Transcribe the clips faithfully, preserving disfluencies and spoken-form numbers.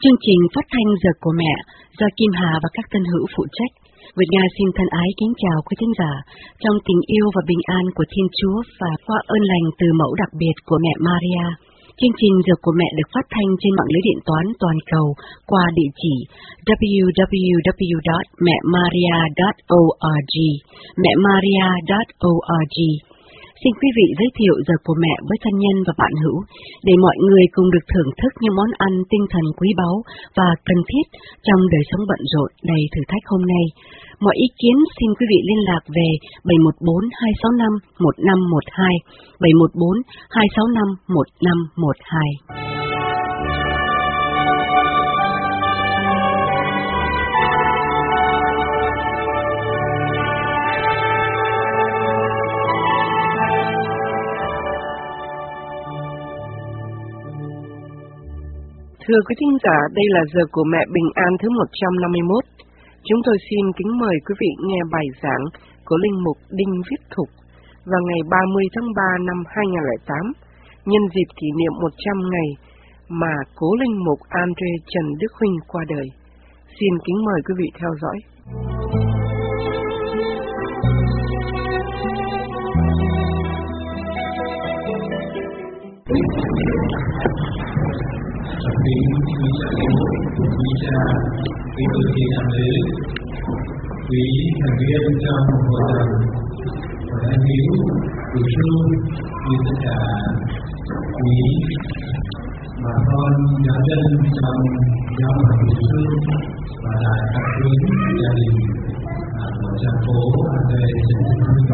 Chương trình phát thanh Giờ của Mẹ do Kim Hà và các tân hữu phụ trách. Việt Nga xin thân ái kính chào quý thính giả trong tình yêu và bình an của Thiên Chúa và qua ơn lành từ mẫu đặc biệt của mẹ Maria. Chương trình Giờ của Mẹ được phát thanh trên mạng lưới điện toán toàn cầu qua địa chỉ w w w chấm mẹ maria chấm org, mẹ maria chấm org. Xin quý vị giới thiệu Giờ của Mẹ với thân nhân và bạn hữu để mọi người cùng được thưởng thức những món ăn tinh thần quý báu và cần thiết trong đời sống bận rộn đầy thử thách hôm nay. Mọi ý kiến xin quý vị liên lạc về bảy một bốn hai sáu năm một năm một hai, bảy một bốn hai sáu năm một năm một hai. Thưa quý thính giả, đây là Giờ của Mẹ Bình An thứ một trăm năm mươi mốt. Chúng tôi xin kính mời quý vị nghe bài giảng của Linh Mục Đinh Viết Thục vào ngày ba mươi tháng ba năm hai nghìn không trăm lẻ tám, nhân dịp kỷ niệm một trăm ngày mà cố Linh Mục Andre Trần Đức Huynh qua đời. Xin kính mời quý vị theo dõi. Quý quý cha bố, quý cha, quý cử tri nam nữ, quý thành viên trong hội đồng, hội đại hiếu, cử tri, như tất cả quý bà con giáo dân trong giáo hội cử tri và đại các quý gia đình của cha phố Andre Trần Đức Huynh.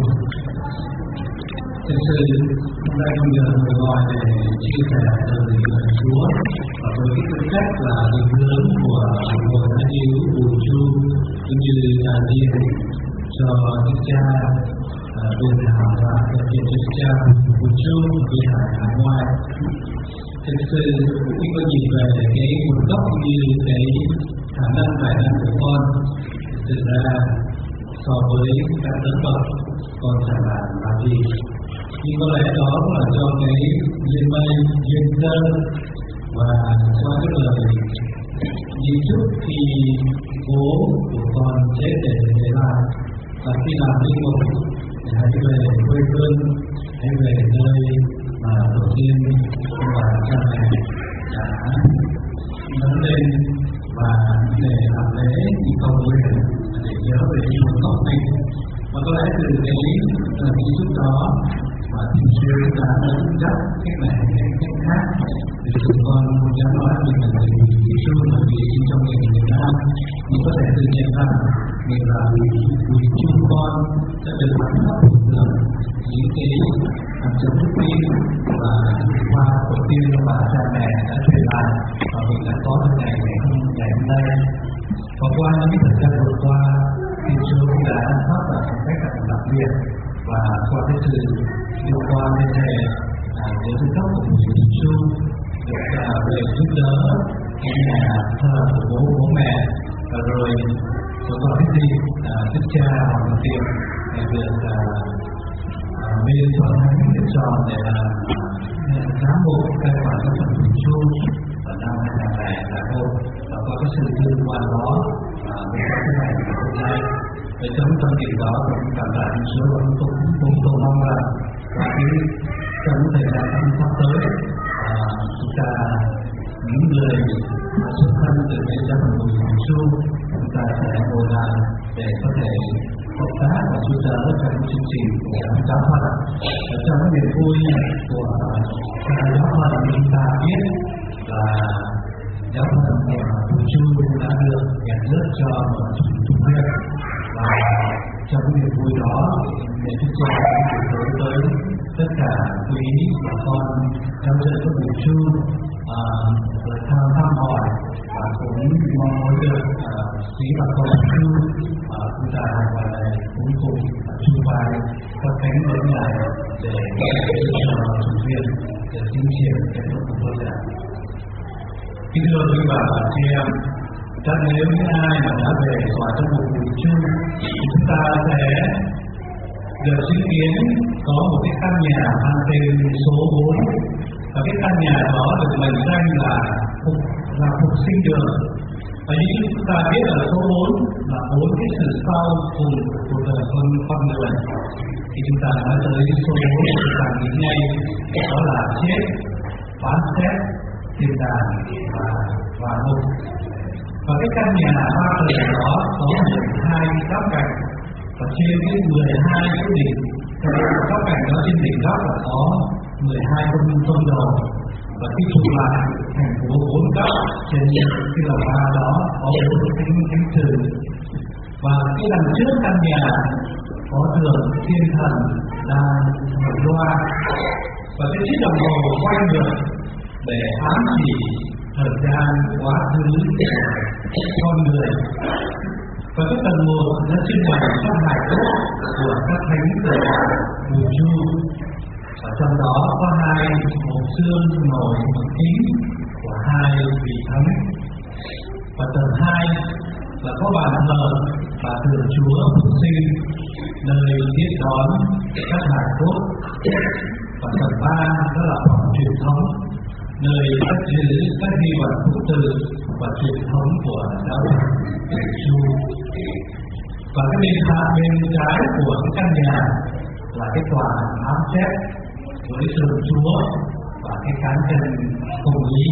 Thực sự hôm nay không nhờ người gọi để chia sẻ lời lời Chúa và với cái tư cách là định hướng của hội đại hiếu Bùi Chu cũng như đại diện cho đức cha Bùi Hảo và đại diện cho đức cha Bùi Chu vì hải hải ngoại. Thực sự khi có nhìn về cái nguồn gốc cũng như cái khả năng tài năng của con, thực ra so với các tấn bậc con phải làm là gì? Nhưng có lẽ đó là do cái duyên may, duyên cơ và do cái lời di chúc khi bố của con chết để để lại và khi làm linh mục thì hãy về quê hương, hãy về nơi mà tổ tiên và cha mẹ đã lớn lên và để làm lễ thì cầu nguyện để nhớ về những nguồn gốc mình. Và có lẽ từ cái di chúc đó và Thiên Chúa đã dẫn dắt cách này cách khác để chúng con không dám nói mình là người Thiên Chúa là vì trong nghề Việt Nam nhưng có thể tự nhận rằng mình là vì chúng con đã được khắc phục được những cái hạt giống đức tin và qua tổ tiên và cha mẹ đã truyền lại và mình đã có được ngày ngày hôm ngày hôm nay. Và qua những thời gian vừa qua, Thiên Chúa đã phát vào một cách đặc biệt và qua cái sự liên quan đến hệ đến tư cách của người Thiên Chúa được về giúp đỡ cái nhà thờ của bố bố mẹ và rồi có còn cái gì đức cha hoặc là tiền để được bên thuận được chọn để là giám hộ các khoản các phần Thiên Chúa vào năm hai nghìn không trăm lẻ một và có cái sự liên quan đó với các cái này của hôm nay. Để trong tâm điểm đó cũng cảm tạ Thiên Chúa và cũng cũng cầu mong là và cái trong thời gian sắp tới chúng ta những người xuất thân từ cái gia đình của Thiên Chúa chúng ta sẽ ngồi lại để có thể hợp tác và giúp đỡ trong chương trình của giáo phận. Ở trong cái niềm vui của giáo phận chúng ta biết là giáo phận của Thiên Chúa đã được nhà nước cho một chủ quyền và trong cái niềm vui đó để chúng ta đối với tất cả quý bà con trong trận của Bùi Chu được tham tham hỏi và cũng mong muốn được quý bà con Chu chúng ta và lại cũng cùng chung vai các cánh lớn lại để cho chủ quyền để tiến triển cái bước của tôi đã. Kính thưa quý bà chị em, chắc nếu những ai mà đã về tòa trong một Bùi Chu thì chúng ta sẽ được chứng kiến có một cái căn nhà mang tên số bốn và cái căn nhà đó được mệnh danh là và phục sinh được. Và như chúng ta biết ở số bốn là bốn cái sự sau cùng của đời con con người. Thì chúng ta nói tới số bốn, chúng ta nghĩ ngay đó là chết, phán xét, thiên đàng và và ngục. Và cái căn nhà ba tầng đó có mười hai góc cạnh, và trên cái mười hai cái đỉnh, cái góc cạnh đó trên đỉnh góc là có mười hai con tôm đầu. Và cái chụp lại thành phố bốn góc trên cái lầu ba đó có bốn cánh cánh trường. Và cái đằng trước căn nhà có tường thiên thần đang mở loa, và cái chiếc đồng hồ quay ngược để ám chỉ thời gian quá khứ của con người. Và cái tầng một nó trưng bày các hài cốt của các thánh của vũ trụ. Ở trong đó có hai hộp xương nổi bằng kính của hai vị thánh. Và tầng hai là có bàn thờ và thờ Chúa phục sinh, nơi tiếp đón các hài cốt. Và tầng ba đó là phòng truyền thống, nơi cất giữ các di vật phụ tử và truyền thống của giáo hội Thiên Chúa. Và cái bên trái bên trái của cái căn nhà là cái tòa ám xét với thờ Chúa và cái cán cân công lý.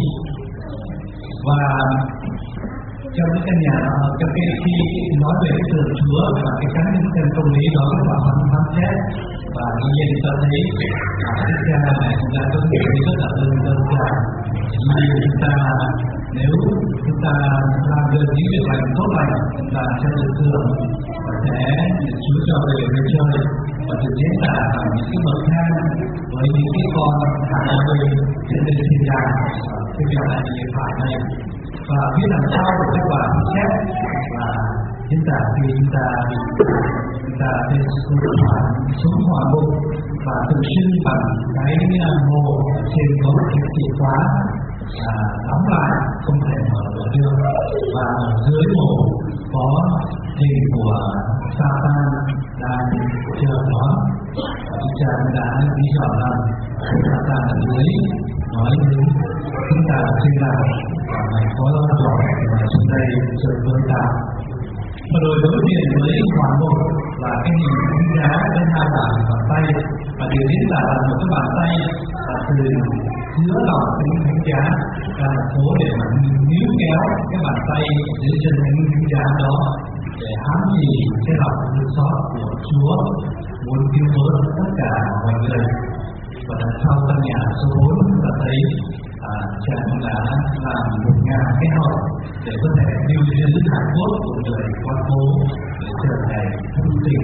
Và trong cái căn nhà đó, trong cái khi nói về cái thờ Chúa và cái cán cân công lý đó là ám ám xét. Và tuy nhiên ta thấy cái cha này chúng ta có thể rất là đơn đơn giản. Như chúng ta nếu chúng ta làm được những việc lành tốt lành, chúng ta sẽ được thưởng và sẽ được Chúa cho về người chơi và được diễn tả bằng những cái bậc thang với những cái con hàng ơi trên lên thiên đàng. Cái việc này thì phải này. Và phía đằng sau của các bạn xét và diễn tả khi chúng ta chúng ta trên xuống hỏa mục và tự xưng bằng cái hồ trên có một cái chìa khóa à, đóng lại không thể mở được, và ở dưới hồ có hình của Satan đang chờ đón. Chúng ta đã lý rõ rằng Satan ở dưới nói đến chúng ta trên đảo và ngày có lo giỏi và xuống đây chơi với ta. Và rồi đối diện với hỏa mục là cái hình thánh giá với hai bàn bàn tay, và điều diễn tả là một cái bàn tay là từ giữa lòng cái thánh giá ra một phố để mà níu kéo cái bàn tay dưới chân thánh thánh giá đó để ám chỉ cái lòng thương xót của Chúa muốn cứu vớt tất cả mọi người. Và đằng sau căn nhà số bốn chúng ta thấy à, chàng đã làm một ngàn cái hộp để có thể lưu giữ hài cốt của người qua phố để chờ ngày phục sinh.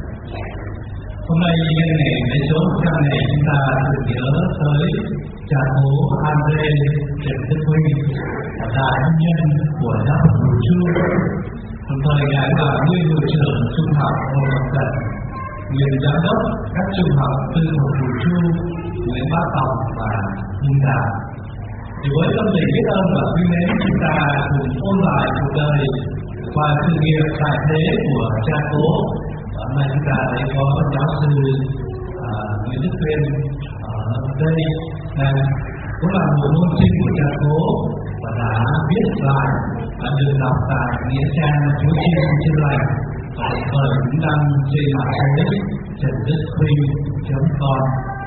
Hôm nay nhân ngày lễ số một trăm này chúng ta được nhớ tới cha cố Andre Trần Đức Huy, đại ân nhân của giáo hội Vũ Trụ, đồng thời ngài là nguyên hiệu trưởng trung học Hồ Ngọc Cận, nguyên giám đốc các trung học tư thục Vũ Trụ, Nguyễn Bá Tòng và Hưng Đà. Thì với tâm tình biết ơn và quý mến, chúng ta cùng ôn lại cuộc đời và sự nghiệp tại thế của cha cố. Hôm nay chúng ta thấy có giáo sư uh, Nguyễn Đức Tuyên ở đây này cũng là một môn sinh của cha cố và đã viết bài và được đọc tại nghĩa trang Chúa Chiên Chữa Lành, và đồng thời cũng đăng trên mạng internet trần đức huy chấm com.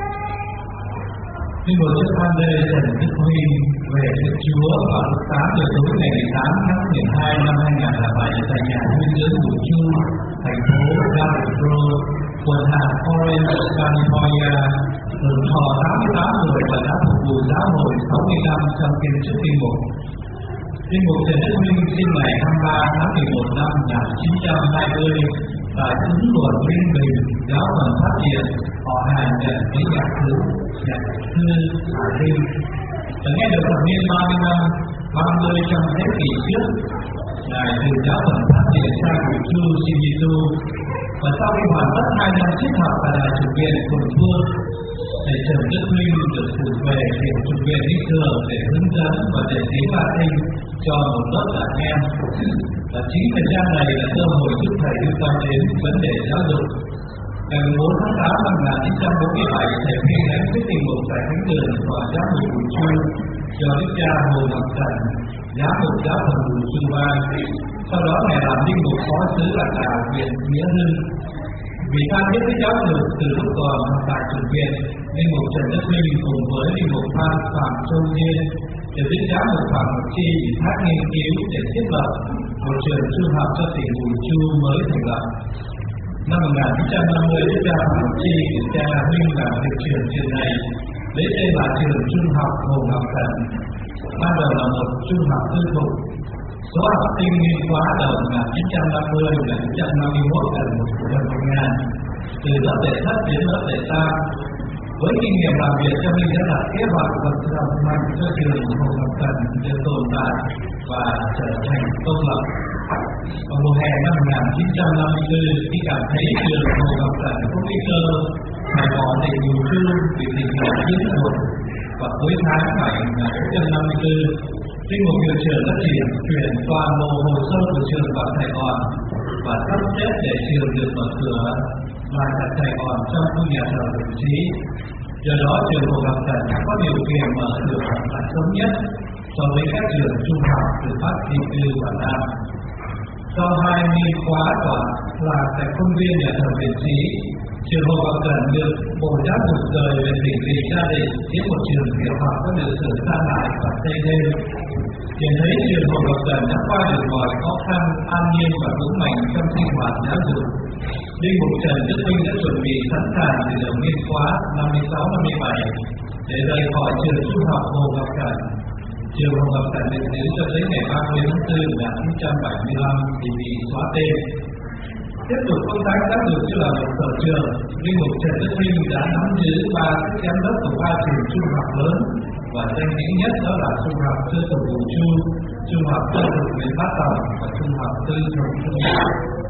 Linh mục Đức Andre Trần Đức Huy về Đức Chúa vào lúc tám giờ tối ngày mười tám tháng mười hai năm hai nghìn lẻ bảy tại nhà nuôi dưỡng Vũ Trụ, thành phố Gallup, quận hạt Orange, California, hưởng thọ tám mươi tám tuổi và đã phục vụ giáo hội sáu mươi năm trong kiêm chức linh mục. Linh mục Trần Đức Huy sinh ngày hai mươi ba tháng mười một năm một nghìn chín trăm hai mươi tại ứng luật Liên Bình, giáo phận Phát Triển, họ hàng nhận với nhạc thứ nhạc thư Hà Linh. Và nghe được thập niên ba mươi năm, ba mươi trong thế kỷ trước, ngài từ giáo phận Phát Triển sang Vũ Trụ xin Giêsu, và sau khi hoàn tất hai năm triết học tại đại chủ viện Quận Phương, thầy Trần Đức Huy được cử về viện chủ viện Đức Thường để hướng dẫn và dạy tiếng Latin cho một lớp đàn em. Và chính thời gian này là cơ hội giúp thầy liên quan đến vấn đề giáo dục. Ngày bốn tháng tám năm một nghìn chín trăm bốn mươi bảy, thầy Huy đã quyết định một tại thánh đường và giáo dục Vũ Trụ cho đức cha Hồ Ngọc Cận giám mục giáo phận Bùi Xuân Quang. Sau đó ngài làm linh mục phó xứ Lạc Đà, huyện Nghĩa Hưng. Vì tha thiết với giáo dục từ lúc còn học tại trường viện, linh mục Trần Đức Minh cùng với linh mục Phan Phạm Châu Nhiên được đến giáo mục Phạm Ngọc Chi ủy thác nghiên cứu để thiết lập một trường trung học cho tỉnh Bùi Chu mới thành lập. Năm một nghìn chín trăm năm mươi, đức cha Phạm Ngọc Chi được cha Huynh làm hiệu trưởng trường này, lấy tên là trường trung học Hồ Ngọc Thần. Ban đầu là một trung học tư thục. Số học sinh nghiên khóa đầu một nghìn chín trăm năm mươi đến một nghìn chín trăm năm mươi mốt gần một một ngàn, từ lớp đệ thất đến lớp đệ tam. Với kinh nghiệm làm việc, cha Huynh đã đặt kế hoạch vận động mạnh cho trường Hồ Ngọc Thần được tồn tại và trở thành công lập. Vào mùa hè năm một nghìn chín trăm năm mươi tư, khi cảm thấy trường Hồ Ngọc Thần có nguy cơ phải bỏ tỉnh Bùi Chu vì tình hình chiến lược, và cuối tháng bảy năm một nghìn chín trăm năm mươi tư, linh mục hiệu trưởng đã chuyển chuyển toàn bộ hồ sơ của trường vào Sài Gòn và sắp xếp để trường được mở cửa lại tại Sài Gòn trong khu nhà thờ Đồng Chí. Do đó, trường Hồ Ngọc Thần đã có điều kiện mở cửa lại sớm nhất so với các trường trung học từ Bắc đi từ Quảng Nam. Sau hai niên khóa tọa là tại công viên nhà thờ Đồng Chí, trường Hồ Ngọc Thần được Bộ Giáo dục rời về tỉnh vì gia đình khiến một trường tiểu học có được sửa sang lại và xây lên. Hiện thấy trường Hồ Ngọc Thần đã qua được mọi khó khăn, an nhiên và vững mạnh trong sinh hoạt giáo dục. Linh mục Trần Đức Minh đã chuẩn bị sẵn sàng từ đầu niên khóa năm mươi sáu năm mươi bảy để rời khỏi trường trung học Hồ Ngọc Thần. Trường Hồ Ngọc Thần được giữ cho đến ngày ba mươi tháng tư năm một nghìn chín trăm bảy mươi lăm thì bị xóa tên. Tiếp tục công tác giáo dục như là một sở trường, linh mục Trần Đức Minh đã nắm giữ ba chức giám đốc của ba trường trung học lớn và danh nghĩa nhất đó là trung học tư thục Bùi Chu, trung học tư thục Nguyễn Bá Tòng và trung học tư thục Hưng Đạo.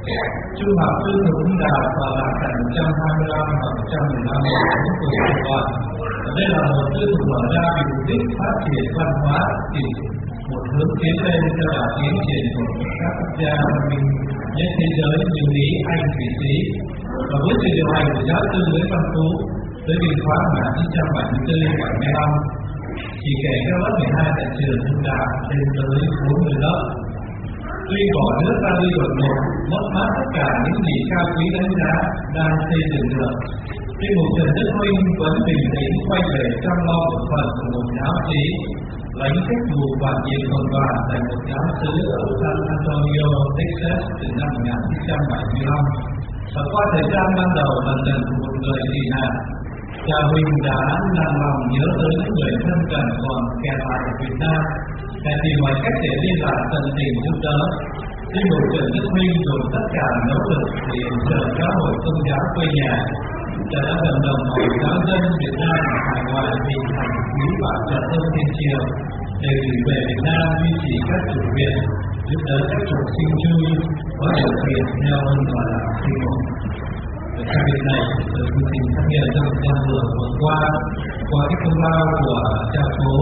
Trung học tư thục Hưng Đạo và là tại một trăm hai mươi lăm và một trăm mười lăm của của Sài Gòn. Đây là một tư thục mở ra vì mục đích phát triển văn hóa thì một hướng tiến lên cho đà tiến triển của các quốc gia văn minh nhất thế giới như Mỹ, Anh, Thụy Sĩ. Và với sự điều hành của giáo sư Nguyễn Văn Phú tới niên khóa một nghìn chín trăm bảy mươi tư bảy mươi lăm, chỉ kể các lớp mười hai tại trường Hưng Đạo lên tới bốn mươi lớp. Tuy bỏ nước ra đi đột ngột, mất mát tất cả những gì cao quý đánh giá đang xây dựng được, linh mục Trần Đức Minh vẫn bình tĩnh quay về chăm lo một phần của một giáo sĩ, lãnh chức vụ quản trị cộng đoàn tại một giáo xứ ở San Antonio, Texas từ năm một nghìn chín trăm bảy mươi lăm. Và qua thời gian ban đầu lần lần của một người tị nạn, cha Huynh đã nặng lòng nhớ tới những người thân cần còn kẹt lại ở Việt Nam, để tìm mọi cách để liên lạc tận tình giúp đỡ. Linh mục Trần Đức Minh dồn tất cả nỗ lực để yểm trợ giáo hội công giáo quê nhà, đã vận động mọi giáo dân Việt Nam ở hải ngoại hình thành quý bảo trợ ơn Thiên Triều để gửi về Việt Nam duy trì các chủ viện, giúp đỡ các chủ sinh chui có điều kiện theo ơn gọi là sinh mục. Về các việc này, tôi cũng xin phát hiện trong một năm vừa vừa qua, qua cái công lao của cha phố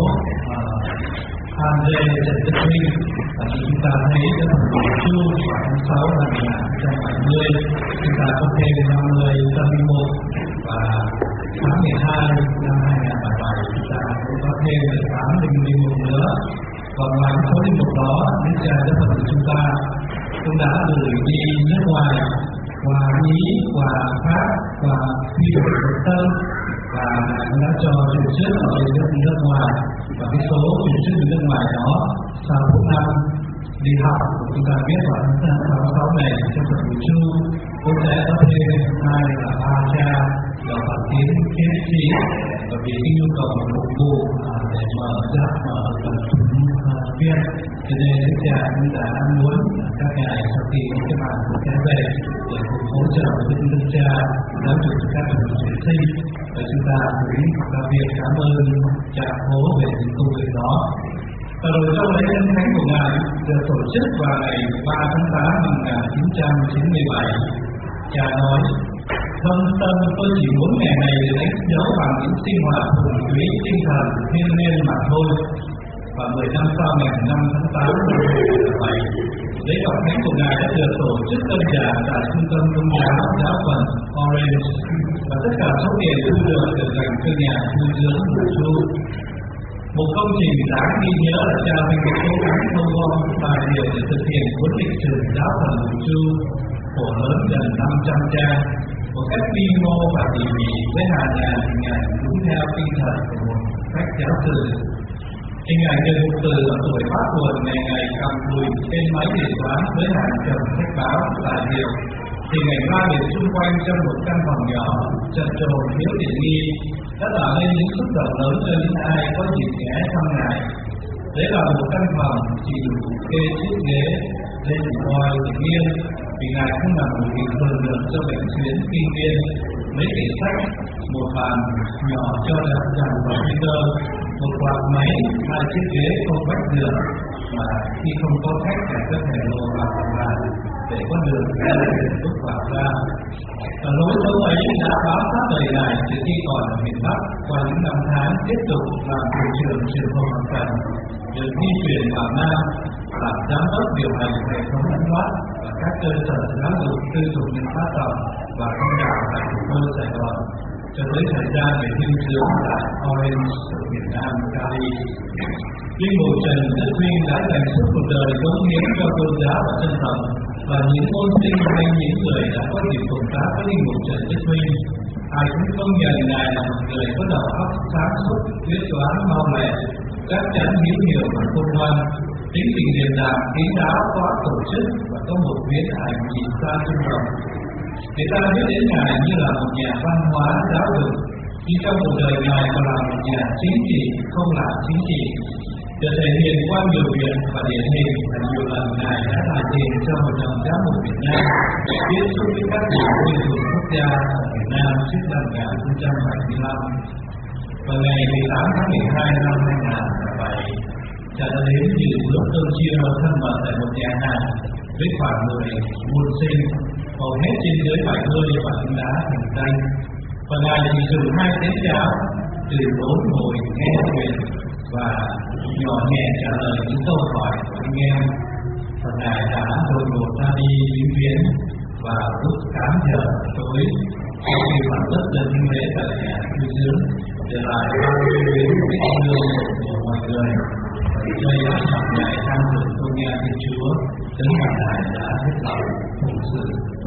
Andre Trần Đức Minh, và chúng ta thấy cái phần Bùi Chu vào tháng sáu năm một nghìn chín trăm bảy mươi, chúng ta có thêm năm mươi, năm mươi mốt và tháng mười hai năm hai nghìn không trăm lẻ bảy chúng ta cũng có thêm được tám linh mục nữa. Và ngoài số linh mục đó, Đức cha giáo phận của chúng ta cũng đã gửi đi nước ngoài qua Ý, qua Pháp, qua Phi Đội Quốc Tân, và cũng đã cho truyền xuất ở bên nước ngoài. Và cái số truyền xuất ở nước ngoài đó sau bốn năm đi học, chúng ta biết vào tháng sáu sáu này trong phần Bùi Chu cũng sẽ có thêm hai là ba cha và bản tiến tiến sĩ, và vì cái nhu cầu phục vụ để mở ra mở tập viên, cho nên đức cha cũng đã muốn các ngài sau khi các bạn sẽ về để cùng hỗ trợ với đức cha giáo dục các bạn học sinh, và chúng ta cũng đặc biệt cảm ơn cha phố về những công việc đó. Và rồi trong lễ nhân thánh của ngài được tổ chức vào ngày ba tháng tám năm một nghìn chín trăm chín mươi bảy, cha nói: "Thâm tâm tôi chỉ muốn ngày này được đánh dấu bằng những sinh hoạt thuần túy tinh thần thiêng liêng mà thôi." Và mười năm sau ngày năm tháng tám năm hai nghìn không trăm lẻ bảy, lễ đọc thánh của ngài đã được tổ chức đơn giản tại trung tâm công giáo giáo phận Orange, và tất cả số tiền thu được được dành cho nhà tu dưỡng Bùi Chu. Một công trình đáng ghi nhớ là cha Vinh đã cố gắng thu gom tài liệu để thực hiện cuốn lịch sử giáo phận Vũ Tru khổ lớn gần năm trăm trang một cách quy mô và tỉ mỉ với hàng ngàn hình ảnh đúng theo tinh thần của một cách giáo sư. Hình ảnh người mục tử ở tuổi bát buồn ngày ngày cầm cùi trên máy điện toán với hàng chồng sách báo tài liệu. Hình ảnh ba biển xung quanh trong một căn phòng nhỏ chật chội thiếu tiện nghi đã tạo nên những xúc động lớn cho những ai có dịp ghé thăm ngài. Đấy là một căn phòng chỉ đủ kê chiếc ghế lên ngồi nghiêng vì ngài không làm một việc thường được cho bệnh chuyến kinh viên. Mấy quyển sách, một bàn nhỏ cho đặt dàn computer, một quạt máy, hai chiếc ghế không vách giường mà khi không có khách phải có thể lồ vào phòng bàn để có đường ra để bước vào ra. Và lối sống ấy đã bám sát đời ngài từ khi còn ở miền Bắc qua những năm tháng tiếp tục làm thủ trưởng truyền thông học cần, được di chuyển vào Nam, làm giám đốc điều hành hệ thống lãnh thoát và các cơ sở giáo dục tư thục nhân phát động và phong trào tại thủ đô Sài Gòn, cho tới thời gian về hưu dưỡng tại Orange ở miền Nam Cali. Linh mục Trần Đức Minh đã dành suốt cuộc đời cống hiến cho tôn giáo và dân tộc, và những môn sinh hay những người đã có dịp cộng tác với linh mục Trần Đức Minh, ai cũng công nhận ngài là một người có đầu óc sáng suốt, quyết đoán mau lẹ, chắc chắn hiểu nhiều và khôn ngoan, tính tình điềm đạm, kín đáo, có tổ chức và có một viễn ảnh nhìn xa trông rộng. Người ta biết đến ngài như là một nhà văn hóa giáo dục, nhưng trong cuộc đời ngài còn là một nhà chính trị, không là chính trị. Được thể hiện qua nhiều việc và điển hình là nhiều lần ngài đã làm tiền cho Hội đồng Giám mục Việt Nam tiếp xúc với các vị nguyên thủ quốc gia ở Việt Nam trước năm một nghìn chín trăm bảy mươi lăm. Vào ngày mười tám tháng mười hai năm hai nghìn không trăm lẻ bảy, cha đã đến dự lúc cơm chia thân mật tại một nhà hàng với khoảng mười môn sinh, hầu hết trên dưới bảy mươi và cũng đã thành danh. Và ngài chỉ dùng hai chén cháo từ bốn ngồi nghe chuyện và nhỏ nhẹ trả lời những câu hỏi của anh em. Và ngài đã đột ngột ra đi vĩnh viễn và lúc tám giờ tối sau khi hoàn tất lần kinh lễ tại nhà tu dưỡng, để lại bao nhiêu biến biết ơn của mọi người. Và đây đã chọn ngài tham dự tôn nghe Thiên Chúa, chứng là ngài đã hết lòng phụng sự.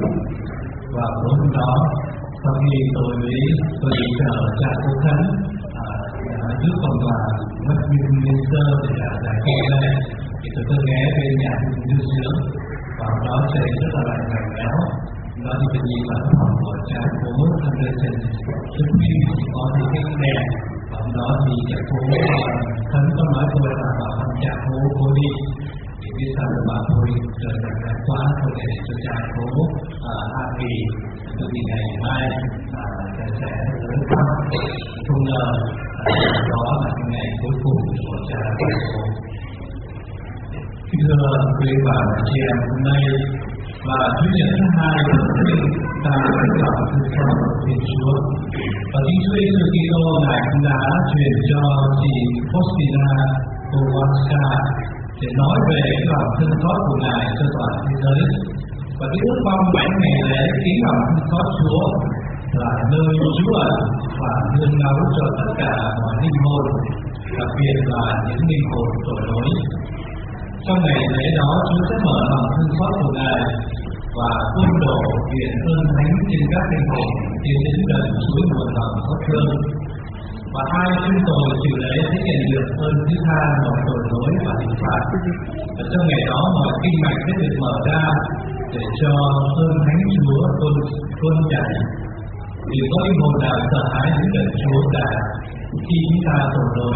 Và tối hôm đó, sau khi tôi với tôi đi chờ cha Cố Khánh trước phòng tòa Westminster để giải thích đây, thì tôi tôi ghé bên nhà tu dưỡng, và đó trời rất là lạnh lạnh lẽo. Đó thì tự nhiên là phòng của cha Cố Anderson, trước khi có thì cái đèn, và đó thì cha Cố Khánh có nói tôi là bảo thằng cha Cố Cố đi, thì biết sao được bảo tôi trời lạnh lạnh quá, tôi để cho cha Cố Hạ Kỳ, tôi thì ngày mai cha sẽ tới thăm, không ngờ đó là cái ngày cuối cùng của cha Cố. Thưa quý bà và chị em, hôm nay là Chủ nhật thứ hai của ta đã gặp Đức Chúa Thiên Chúa, và Thiên Chúa Giêsu Kitô ngài cũng đã truyền cho chị Faustina Kowalska để nói về lòng thương xót của ngài cho toàn thế giới, và cái ước mong bảy ngày lễ kính lòng thương xót Chúa là nơi Chúa ẩn và nương náu cho tất cả mọi linh hồn, đặc biệt là những linh hồn tội lỗi. Trong ngày lễ đó, Chúa sẽ mở lòng thương xót của ngài và tuôn đổ viện ơn thánh trên các linh hồn tiến đến gần suối nguồn lòng xót thương. Và ai chúng tôi chịu lễ sẽ nhận được ơn thứ tha mọi tội lỗi và hình phạt. Và trong ngày đó, mọi kinh mạch sẽ được mở ra để cho ơn thánh Chúa tuôn tuôn chảy. Vì có linh hồn nào sợ hãi đến gần Chúa cả khi chúng ta tội lỗi.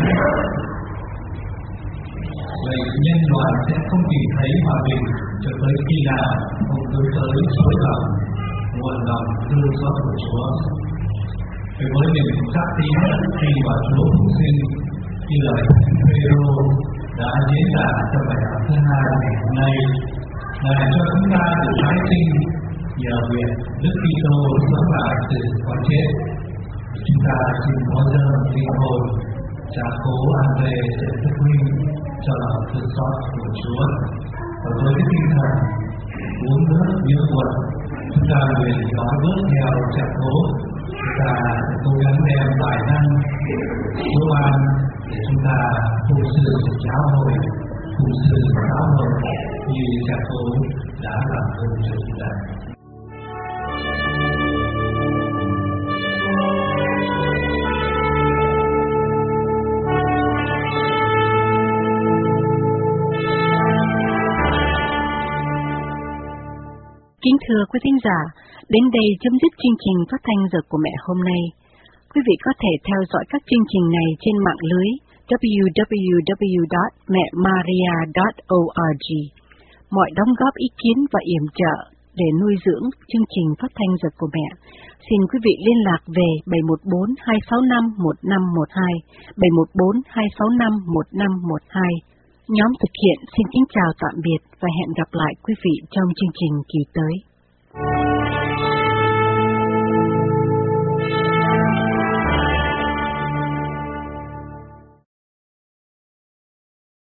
Vậy nhân loại sẽ không tìm thấy hòa bình cho tới khi nào không tới tới suối lòng, nguồn lòng thương xót của Chúa. Vì với niềm xác tín khi vào Chúa phục sinh, như lời Phêrô đã diễn tả trong bài học thứ hai ngày hôm nay, Ngài cho chúng ta được tái sinh nhờ việc Đức Kitô sống lại từ cõi chết. Chúng ta xin có dâng linh hồn cha Cố Andre sẽ thức minh cho lòng thương xót của Chúa. Và với cái tinh thần uống nước như quật, chúng ta nguyện nói bước theo cha Cố. Chúng ta cố gắng đem tài năng Chúa ban để chúng ta phụng sự giáo hội, phụng sự giáo hội như cha Tô đã làm ơn cho chúng ta. Kính thưa quý thính giả, đến đây chấm dứt chương trình phát thanh Giờ của Mẹ hôm nay. Quý vị có thể theo dõi các chương trình này trên mạng lưới w w w chấm mẹ maria chấm org. Mọi đóng góp ý kiến và yểm trợ để nuôi dưỡng chương trình phát thanh Giờ của Mẹ, xin quý vị liên lạc về bảy một bốn hai sáu năm một năm một hai, bảy một bốn hai sáu năm một năm một hai. Nhóm thực hiện xin kính chào tạm biệt và hẹn gặp lại quý vị trong chương trình kỳ tới.